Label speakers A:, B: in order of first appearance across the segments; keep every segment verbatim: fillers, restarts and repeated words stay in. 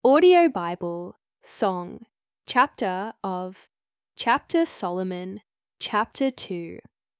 A: Audio Bible, Song, Chapter of Chapter Solomon, Chapter two.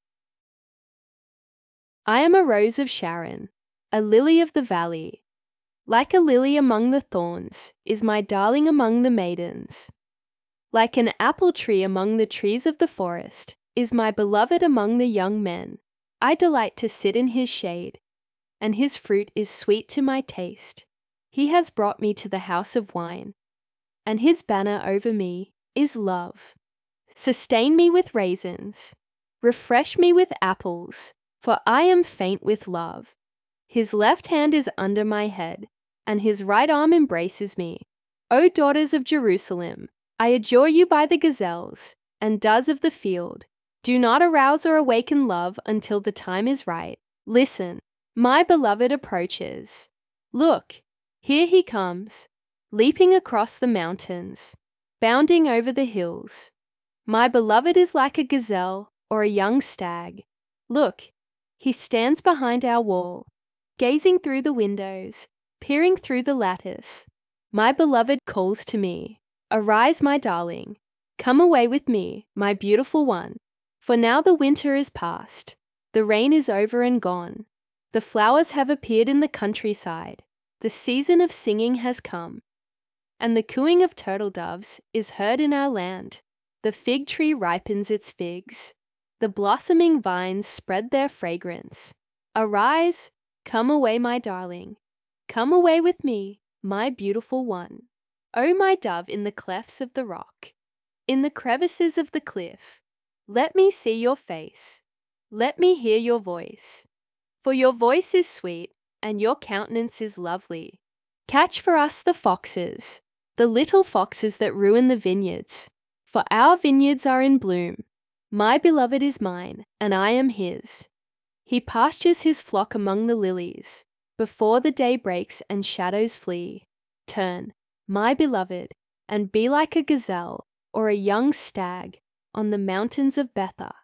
A: I am a rose of Sharon, a lily of the valley. Like a lily among the thorns is my darling among the maidens. Like an apple tree among the trees of the forest is my beloved among the young men. I delight to sit in his shade, and his fruit is sweet to my taste. He has brought me to the house of wine, and his banner over me is love. Sustain me with raisins, refresh me with apples, for I am faint with love. His left hand is under my head, and his right arm embraces me. O daughters of Jerusalem, I adjure you by the gazelles and doves of the field. Do not arouse or awaken love until the time is right. Listen, my beloved approaches. Look, here he comes, leaping across the mountains, bounding over the hills. My beloved is like a gazelle or a young stag. Look, he stands behind our wall, gazing through the windows, peering through the lattice. My beloved calls to me, "Arise, my darling. Come away with me, my beautiful one. For now the winter is past, the rain is over and gone. The flowers have appeared in the countryside. The season of singing has come, and the cooing of turtle doves is heard in our land. The fig tree ripens its figs. The blossoming vines spread their fragrance. Arise, come away, my darling. Come away with me, my beautiful one. O my dove in the clefts of the rock, in the crevices of the cliff, let me see your face. Let me hear your voice. For your voice is sweet, and your countenance is lovely. Catch for us the foxes, the little foxes that ruin the vineyards, for our vineyards are in bloom. My beloved is mine, and I am his. He pastures his flock among the lilies. Before the day breaks and shadows flee, turn, my beloved, and be like a gazelle or a young stag on the mountains of Bether.